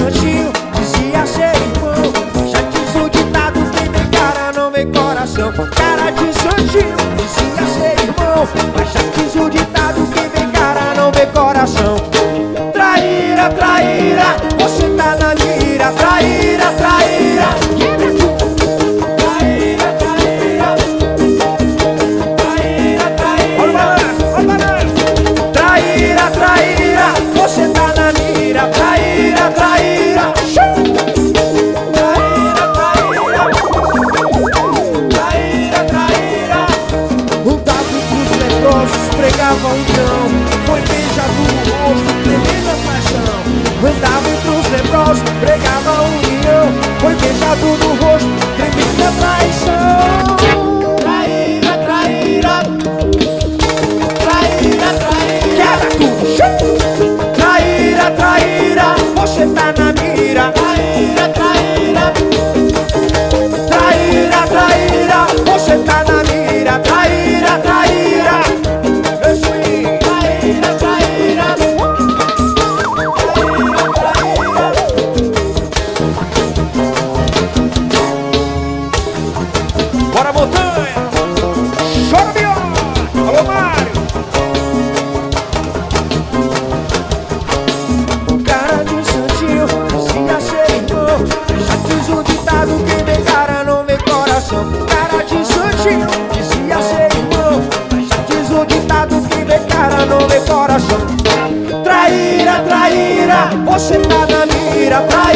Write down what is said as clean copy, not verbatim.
santinho dizia ser irmão. Já diz o ditado, quem vê cara não vê coração. Cara de santinho dizia ser irmão, mas já diz o ditado, quem vê cara não vê coração. Traíra, traíra, você tá na mira. Traíra, traíra, traíra, traíra, traíra, traíra. Olha o balanço, olha o balanço. Traíra, traíra, você tá na mira. Traíra, traíra, traíra, traíra, traíra, traíra. Um dado dos leprosos pregava um cão, foi beijado no rosto, tremenda paixão. Andava entre os leprosos, pregava união, foi beijado no rosto, tremenda traição. Traíra, traíra, traíra, traíra. Quebra tudo. Traíra, traíra, você tá na mira. Traíra, traíra, traíra, traíra, você tá na mira. Traíra, traíra, traíra, traíra. Bora, montanha! Chora, viola! Alô, Mário! Cara de santinho, dizia ser irmão. Já diz o ditado, quem vê cara não vê coração. Cara de santinho, dizia ser irmão. Já diz o ditado, quem vê cara não vê coração. Traíra, traíra, você tá na mira. Traíra,